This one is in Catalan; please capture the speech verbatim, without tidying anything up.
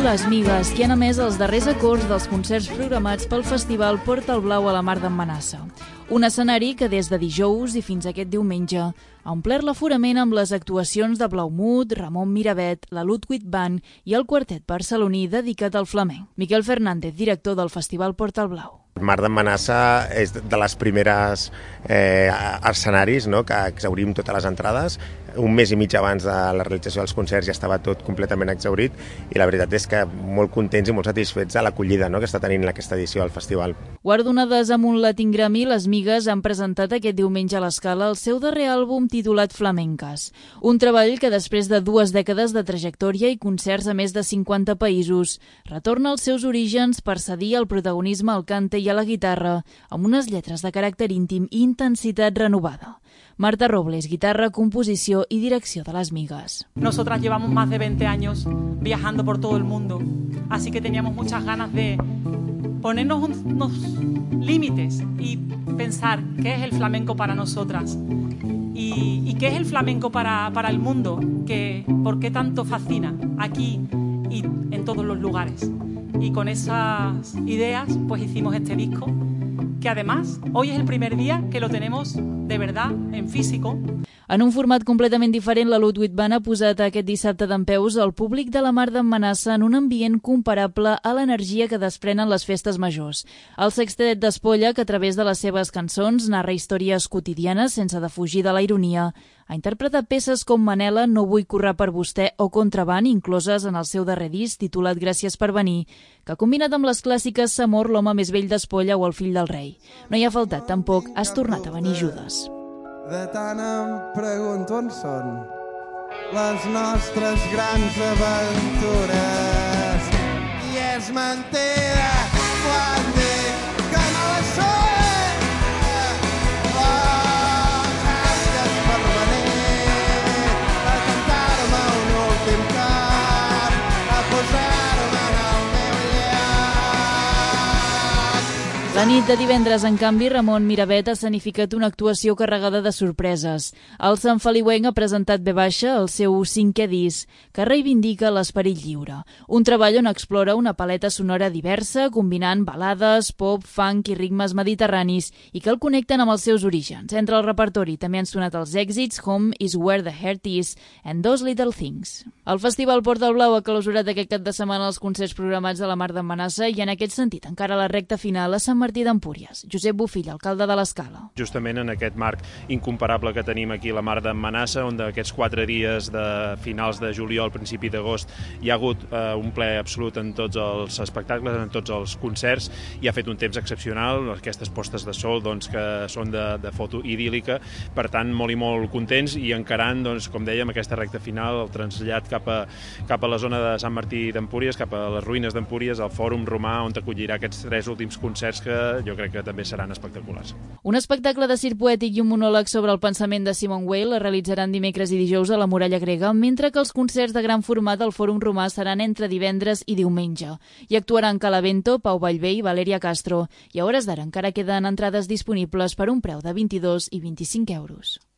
Les Migues, que han emès els darrers acords dels concerts programats pel Festival Porta el Blau a la Mar d'en Manassa. Un escenari que des de dijous i fins aquest diumenge ha omplert l'aforament amb les actuacions de Blaumut, Ramon Miravet, la Ludwig Band i el quartet barceloní dedicat al flamenc. Miquel Fernández, director del Festival Porta el Blau. Mar d'en Manassa és de les primeres eh, escenaris, no?, que exhaurim totes les entrades. Un mes i mig abans de la realització dels concerts ja estava tot completament exhaurit i la veritat és que molt contents i molt satisfets de l'acollida, no?, que està tenint aquesta edició del festival. Guardonades amb un Latin Grammy, les Migues han presentat aquest diumenge a l'Escala el seu darrer àlbum titulat Flamenques. Un treball que després de dues dècades de trajectòria i concerts a més de cinquanta països retorna als seus orígens per cedir el protagonisme al cante i a la guitarra amb unes lletres de caràcter íntim i intensitat renovada. Marta Robles, guitarra, composició y dirección de las Migues. Nosotras llevamos más de veinte años viajando por todo el mundo, así que teníamos muchas ganas de ponernos unos límites y pensar qué es el flamenco para nosotras y, y qué es el flamenco para, para el mundo, que, por qué tanto fascina aquí y en todos los lugares. Y con esas ideas pues hicimos este disco, que además hoy es el primer día que lo tenemos de verdad en físico. En un format completament diferent, la Ludwig Band ha posat aquest dissabte dempeus al públic de la Mar d'en Manassa en un ambient comparable a l'energia que desprenen les festes majors. El sextet d'Espolla, que a través de les seves cançons narra històries quotidianes sense defugir de la ironia, ha interpretat peces com Manela, No vull currar per vostè o Contraband, incloses en el seu darrer disc titulat Gràcies per venir, que ha combinat amb les clàssiques S'amor, l'home més vell d'Espolla o El fill del rei. No hi ha faltat tampoc Has tornat a venir, Judes. De tant em pregunto on són les nostres grans aventures. I és mentida quan dic que no les són. Oh, gràcies per venir a cantar-me un últim cop, a posar-me en el meu llac. La nit de divendres, en canvi, Ramon Miravet ha escenificat una actuació carregada de sorpreses. El Sant Feliuenc ha presentat B baixa, el seu cinquè disc, que reivindica l'esperit lliure. Un treball on explora una paleta sonora diversa, combinant balades, pop, funk i ritmes mediterranis i que el connecten amb els seus orígens. Entre el repertori també han sonat els èxits Home is where the heart is and Those Little Things. El Festival Porta el Blau ha clausurat aquest cap de setmana els concerts programats de la Mar d'en Manassa i en aquest sentit encara la recta final a Sant Martí d'Empúries. Josep Bofill, alcalde de l'Escala. Justament en aquest marc incomparable que tenim aquí a la Mar d'en Manassa, on d'aquests quatre dies de finals de juliol, principi d'agost, hi ha hagut eh, un ple absolut en tots els espectacles, en tots els concerts, i ha fet un temps excepcional, aquestes postes de sol doncs, que són de, de foto idíl·lica, per tant molt i molt contents i encarant, doncs, com dèiem, aquesta recta final, el trasllat cap a, cap a la zona de Sant Martí d'Empúries, cap a les ruïnes d'Empúries, al Fòrum Romà, on t'acollirà aquests tres últims concerts que jo crec que també seran espectaculars. Un espectacle de circ poètic i un monòleg sobre el pensament de Simone Weil es realitzaran dimecres i dijous a la Muralla Grega, mentre que els concerts de gran format al Fòrum Romà seran entre divendres i diumenge. Hi actuaran Calavento, Pau Vallvé i Valeria Castro, i a hores d'ara encara queden entrades disponibles per un preu de vint-i-dos i vint-i-cinc euros.